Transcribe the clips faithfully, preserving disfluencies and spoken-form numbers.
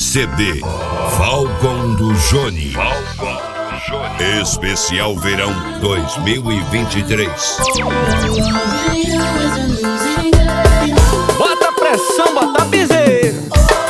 C D Falcon do Joni. Especial Verão dois mil e vinte e três. Bota pressão, bota piseiro.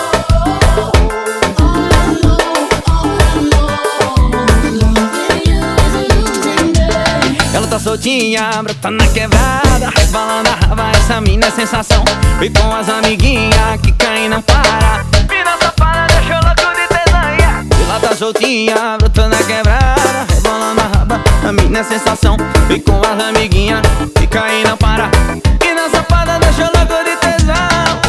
Ela tá soltinha, brota na quebrada, rebolando a raba, essa mina é sensação. E com as amiguinhas que caem não para. Mina safada, deixou louco de desenha. Ela tá soltinha, brota na quebrada, rebolando a raba, a mina é sensação. E com as amiguinhas que caem não para. Mina safada, deixou louco de tesão.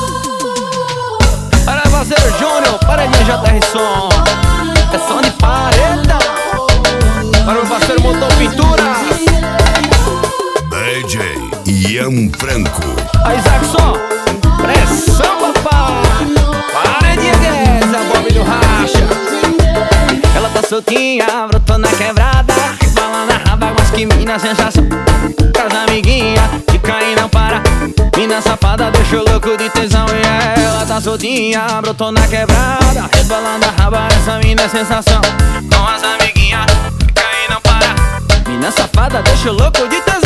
Para parceiro Júnior, paredinha J R Som. É som de paredão. Para o parceiro Motor Pinturas, D J Ian Franco. a Isaacson, pressão papai. Paredinha Guedes, a Bob do Racha. Ela tá soltinha, brotou na quebrada, rebolando a raba, mas que mina sensação. Com as amiguinhas que caem não para. Mina safada, deixou louco de tesão. E ela tá soltinha, brotou na quebrada, rebolando a raba, essa mina é sensação. Com as amiguinhas que caem não para. Mina safada, deixou louco de tesão.